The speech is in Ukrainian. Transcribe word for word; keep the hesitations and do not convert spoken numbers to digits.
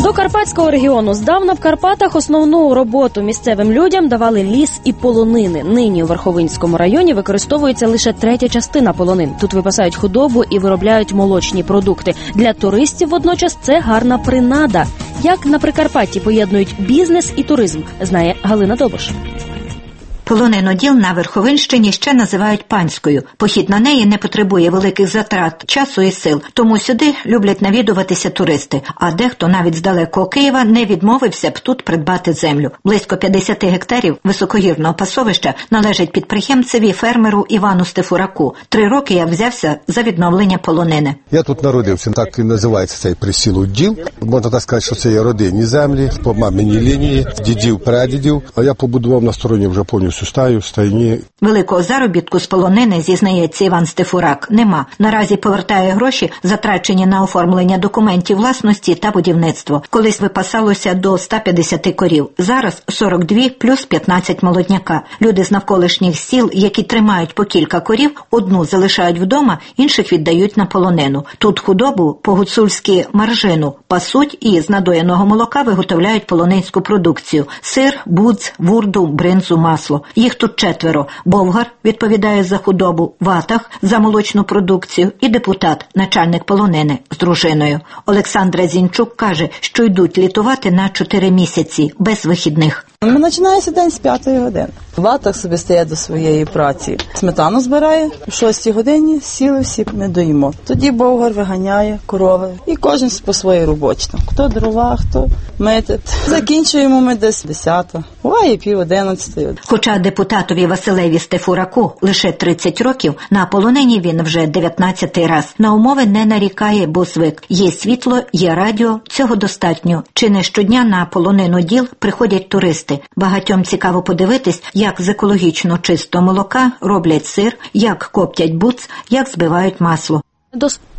До Карпатського регіону здавна в Карпатах основну роботу місцевим людям давали ліс і полонини. Нині у Верховинському районі використовується лише третя частина полонин. Тут випасають худобу і виробляють молочні продукти. Для туристів водночас це гарна принада. Як на Прикарпатті поєднують бізнес і туризм, знає Галина Добош. Полониноділ на Верховинщині ще називають панською. Похід на неї не потребує великих затрат, часу і сил. Тому сюди люблять навідуватися туристи. А дехто навіть з далекого Києва не відмовився б тут придбати землю. Близько п'ятдесят гектарів високогірного пасовища належить підприємцеві фермеру Івану Стефураку. Три роки як взявся за відновлення полонини. Я тут народився, так і називається цей присілуділ. Можна так сказати, що це є родинні землі, по маминій лінії, дідів, прадідів. А я побудував на стороні вже повністю стаю, стайні. Великого заробітку з полонини, зізнається Іван Стефурак, нема. Наразі повертає гроші, затрачені на оформлення документів власності та будівництво. Колись випасалося до ста п'ятдесят корів. Зараз сорок два плюс п'ятнадцять молодняка. Люди з навколишніх сіл, які тримають по кілька корів, одну залишають вдома, інших віддають на полонину. Тут худобу, по-гуцульськи маржину, пасуть і з надояного молока виготовляють полонинську продукцію – сир, будз, вурду, бринзу, масло. Їх тут четверо. Бовгар відповідає за худобу, Ватах за молочну продукцію і депутат, начальник полонини з дружиною. Олександра Зінчук каже, що йдуть літувати на чотири місяці, без вихідних. Ми починається день з п'ятої години. Ватах собі стає до своєї праці. Сметану збирає, о шостій годині сіли всі, не доїмо. Тоді Бовгар виганяє корови і кожен по своїй роботі. Хто дрова, хто мити. Закінчуємо ми десь десята, буває пів одинадцятої. Хоча депутатові Василеві Стефураку лише тридцять років, на полонині він вже дев'ятнадцятий раз. На умови не нарікає, бо звик. Є світло, є радіо, цього достатньо. Чи не щодня на полониноділ приходять туристи. Багатьом цікаво подивитись, як з екологічно чистого молока роблять сир, як коптять буц, як збивають масло. До